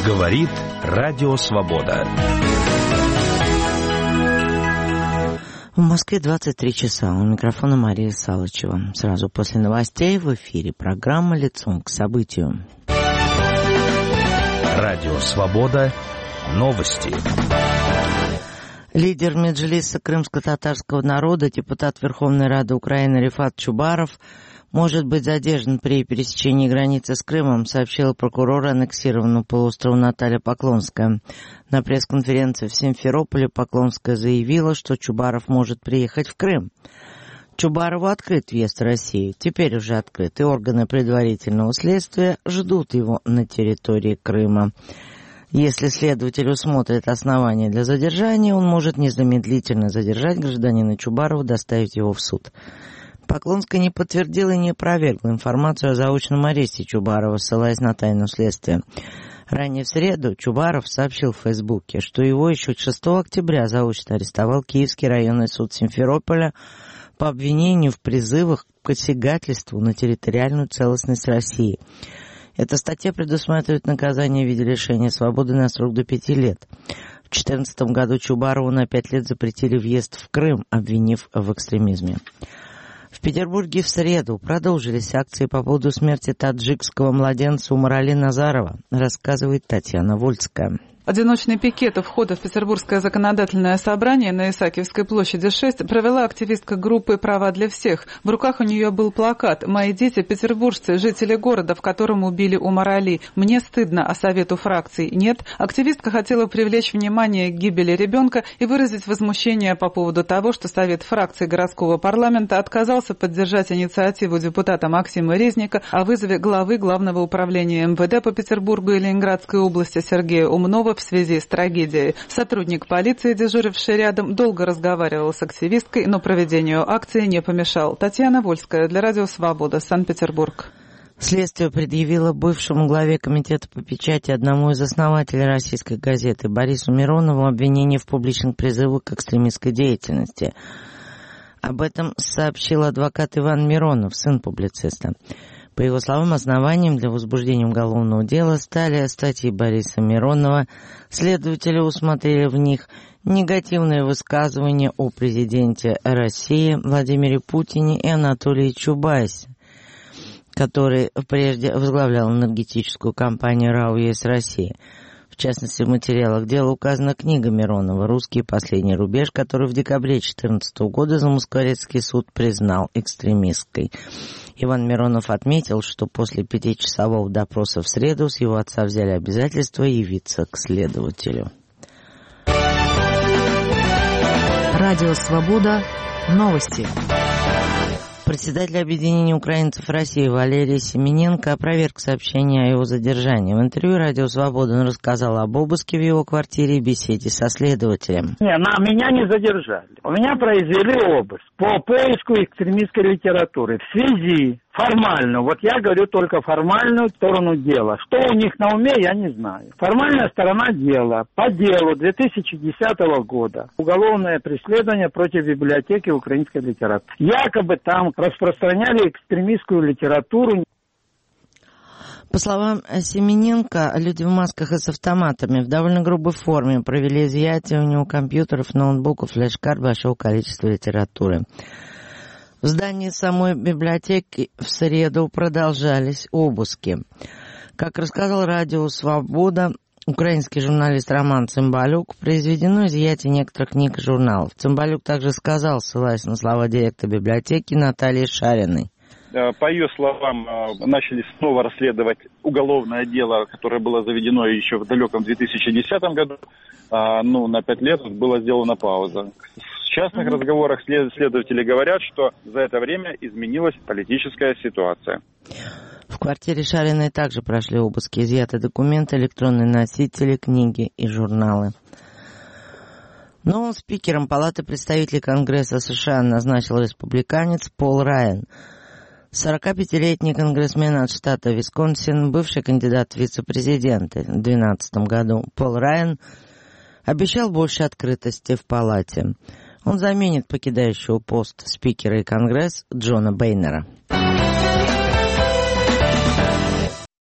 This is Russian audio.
Говорит Радио Свобода. В Москве 23 часа. У микрофона Мария Салычева. Сразу после новостей в эфире программа «Лицом к событию». Радио Свобода. Новости. Лидер Меджлиса крымско-татарского народа, депутат Верховной Рады Украины Рифат Чубаров может быть задержан при пересечении границы с Крымом, сообщила прокурор аннексированного полуострова Наталья Поклонская. На пресс-конференции в Симферополе Поклонская заявила, что Чубаров может приехать в Крым. Чубарову открыт въезд в Россию. Теперь уже открыт, и органы предварительного следствия ждут его на территории Крыма. Если следователь усмотрит основания для задержания, он может незамедлительно задержать гражданина Чубарова, доставить его в суд. Поклонская не подтвердила и не опровергла информацию о заочном аресте Чубарова, ссылаясь на тайну следствия. Ранее в среду Чубаров сообщил в Фейсбуке, что его еще 6 октября заочно арестовал Киевский районный суд Симферополя по обвинению в призывах к посягательству на территориальную целостность России. Эта статья предусматривает наказание в виде лишения свободы на срок до 5 лет. В 2014 году Чубарову на 5 лет запретили въезд в Крым, обвинив в экстремизме. В Петербурге в среду продолжились акции по поводу смерти таджикского младенца Умарали Назарова, рассказывает Татьяна Вольская. Одиночный пикет у входа в Петербургское законодательное собрание на Исаакиевской площади 6 провела активистка группы «Права для всех». В руках у нее был плакат «Мои дети – петербуржцы, жители города, в котором убили Умар-Али. Мне стыдно, а совету фракций нет». Активистка хотела привлечь внимание к гибели ребенка и выразить возмущение по поводу того, что Совет фракций городского парламента отказался поддержать инициативу депутата Максима Резника о вызове главы Главного управления МВД по Петербургу и Ленинградской области Сергея Умнова в связи с трагедией. Сотрудник полиции, дежуривший рядом, долго разговаривал с активисткой, но проведению акции не помешал. Татьяна Вольская для Радио Свобода, Санкт-Петербург. Следствие предъявило бывшему главе комитета по печати, одному из основателей российской газеты Борису Миронову, обвинение в публичных призывах к экстремистской деятельности. Об этом сообщил адвокат Иван Миронов, сын публициста. По его словам, основанием для возбуждения уголовного дела стали статьи Бориса Миронова. Следователи усмотрели в них негативные высказывания о президенте России Владимире Путине и Анатолии Чубайсе, который прежде возглавлял энергетическую компанию РАО «ЕС Россия». В частности, в материалах дела указана книга Миронова «Русский последний рубеж», которую в декабре 2014 года Замоскворецкий суд признал экстремистской. Иван Миронов отметил, что после 5-часового допроса в среду с его отца взяли обязательство явиться к следователю. Радио «Свобода». Новости. Председатель объединения украинцев России Валерий Семененко опроверг сообщение о его задержании. В интервью «Радио Свобода» он рассказал об обыске в его квартире и беседе со следователем. Меня не задержали. У меня произвели обыск по поиску экстремистской литературы в связи формально. Вот я говорю только формальную сторону дела. Что у них на уме, я не знаю. Формальная сторона дела. По делу 2010 года. Уголовное преследование против библиотеки украинской литературы. Якобы там распространяли экстремистскую литературу. По словам Семененко, люди в масках и с автоматами в довольно грубой форме провели изъятие у него компьютеров, ноутбуков, флеш-карт большого количества литературы. В здании самой библиотеки в среду продолжались обыски. Как рассказал Радио Свобода украинский журналист Роман Цымбалюк, произведено изъятие некоторых книг и журналов. Цымбалюк также сказал, ссылаясь на слова директора библиотеки Натальи Шариной. По ее словам, начали снова расследовать уголовное дело, которое было заведено еще в далеком 2010 году. На 5 лет была сделана пауза. В частных разговорах следователи говорят, что за это время изменилась политическая ситуация. В квартире Шариной также прошли обыски, изъяты документы, электронные носители, книги и журналы. Новым спикером Палаты представителей Конгресса США назначил республиканец Пол Райан. 45-летний конгрессмен от штата Висконсин, бывший кандидат в вице-президенты в 2012 году, Пол Райан обещал больше открытости в Палате. Он заменит покидающего пост спикера и Конгресс Джона Бейнера.